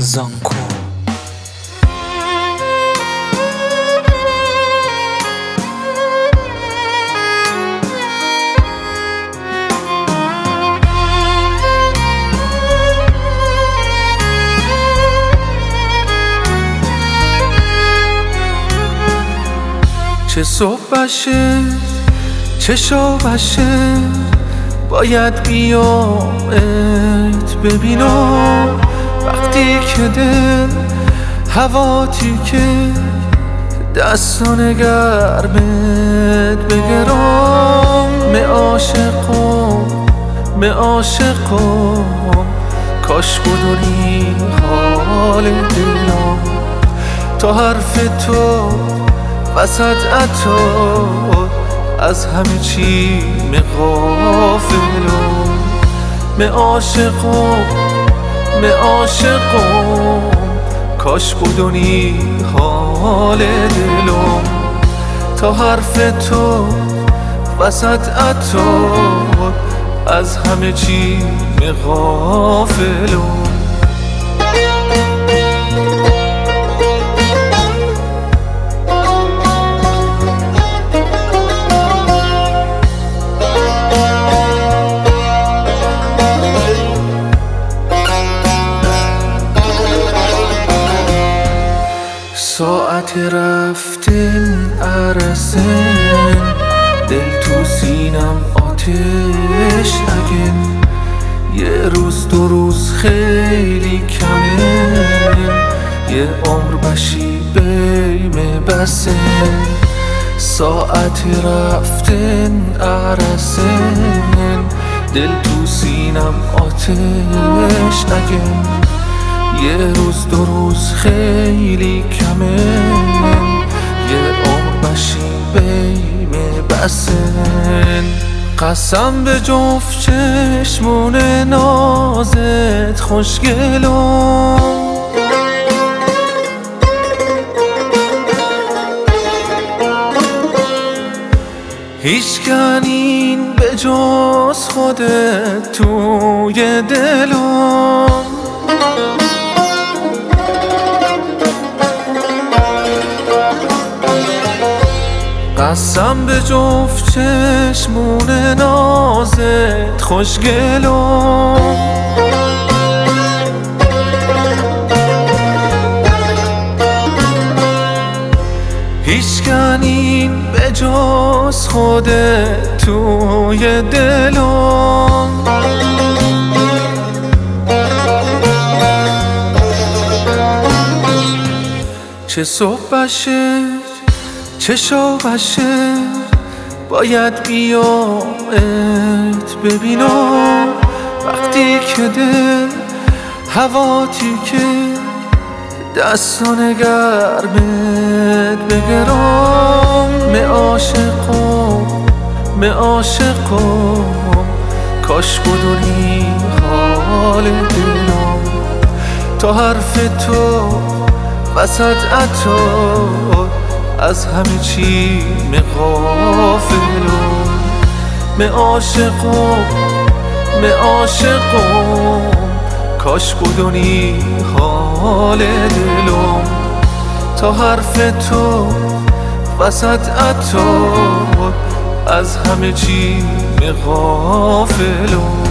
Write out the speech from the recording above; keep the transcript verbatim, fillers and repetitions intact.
زانکو چه صبح بشه چه شب بشه باید بیامت ببینم وقتی که دل هواتی که دستان گرمت بگرم می عاشقم می عاشقم کاش بدونی حال دلم تا حرف تو وسط عطار از همه چی می غافلم می عاشقم می عاشقم کاش بدونی حال دلم تا حرف تو وسط عطار از همه چی می غافلم ساعت رفتن عرسن دل تو سینم آتش نگن یه روز دو روز خیلی کمه یه عمر بشی بیم بسن ساعت رفتن عرسن دل تو سینم آتش نگن یه روز دو روز خیلی کمه یه عمر بشی بیم بسن قسم به جفت چشمون نازت خوشگلم هیچ کنین به جز خودت توی دلم قسم به جفت چشمون نازت خوشگلم هیچ کنین به جز خودت توی دلم چه صبح بشه چه شب بشه باید بیامت ببینم وقتی که دل هواتی که دستان گرمت بگرم می عاشقم می عاشقم کاش بدونی حال دلم تا حرف تو وسط عطار از همه چی می غافلم می عاشقم می عاشقم کاش بدونی حال دلم تا حرف تو وسط عطار از همه چی می غافلم